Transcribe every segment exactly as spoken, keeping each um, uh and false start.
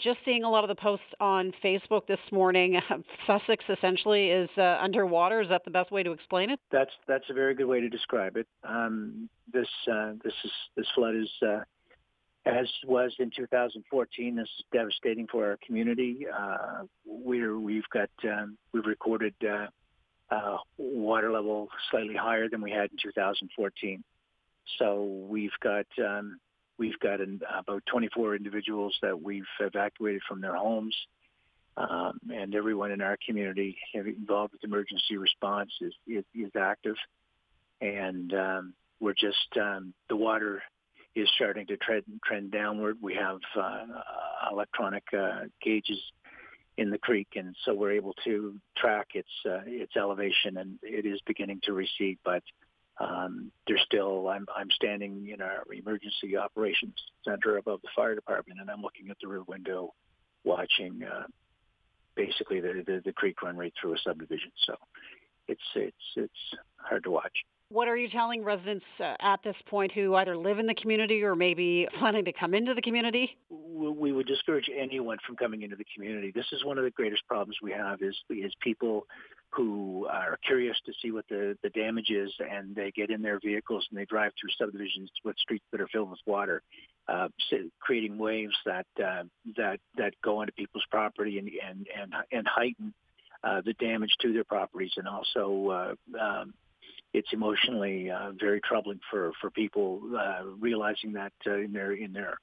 Just seeing a lot of the posts on Facebook this morning, Sussex essentially is uh, underwater. Is that the best way to explain it? That's that's a very good way to describe it. Um, this uh, this is this flood is uh, as was in two thousand fourteen. This is devastating for our community. Uh, we're we've got um, we've recorded uh, uh, water level slightly higher than we had in two thousand fourteen. So we've got um, we've got an, about twenty-four individuals that we've evacuated from their homes, um, and everyone in our community involved with emergency response is is, is active, and um, we're just um, the water is starting to trend trend downward. We have uh, electronic uh, gauges in the creek, and so we're able to track its uh, its elevation, and it is beginning to recede, but Um, there's still, I'm, I'm standing in our emergency operations center above the fire department, and I'm looking at the rear window watching uh, basically the, the, the creek run right through a subdivision. So it's, it's, it's hard to watch. What are you telling residents uh, at this point who either live in the community or maybe planning to come into the community? We would discourage anyone from coming into the community. This is one of the greatest problems we have is, is people who are curious to see what the, the damage is, and they get in their vehicles and they drive through subdivisions with streets that are filled with water, uh, creating waves that uh, that that go onto people's property and and and, and heighten uh, the damage to their properties, and also uh, um, it's emotionally uh, very troubling for for people uh, realizing that uh, in their in their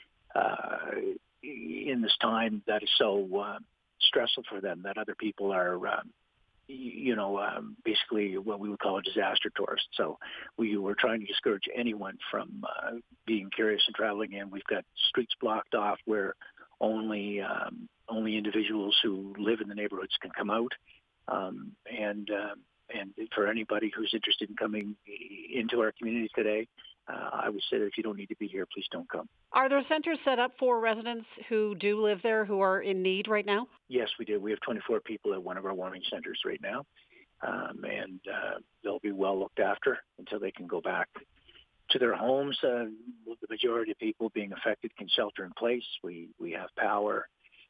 uh, in this time that is so uh, stressful for them, that other people are. Um, you know, um, basically what we would call a disaster tourist. So we were trying to discourage anyone from uh, being curious and traveling in. We've got streets blocked off where only um, only individuals who live in the neighborhoods can come out. Um, and um, and for anybody who's interested in coming into our community today, uh, I would say that if you don't need to be here, please don't come. Are there centers set up for residents who do live there who are in need right now? Yes, we do. We have twenty-four people at one of our warming centers right now, um, and uh, they'll be well looked after until they can go back to their homes. Uh, the majority of people being affected can shelter in place. We we have power.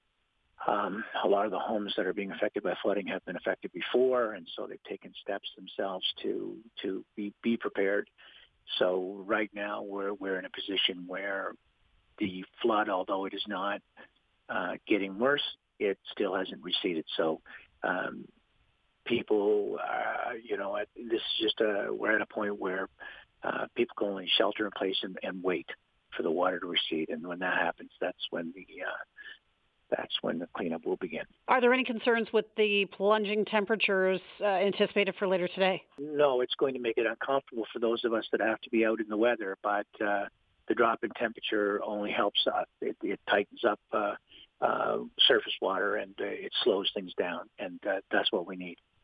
Um, a lot of the homes that are being affected by flooding have been affected before, and so they've taken steps themselves to to be, be prepared. So right now we're we're in a position where the flood, although it is not uh, getting worse, it still hasn't receded. So um, people, uh, you know, this is just a, we're at a point where uh, people can only shelter in place and, and wait for the water to recede. And when that happens, that's when the uh, that's when the cleanup will begin. Are there any concerns with the plunging temperatures uh, anticipated for later today? No, it's going to make it uncomfortable for those of us that have to be out in the weather, but uh, the drop in temperature only helps us. It, it tightens up uh, uh, surface water, and uh, it slows things down, and uh, that's what we need.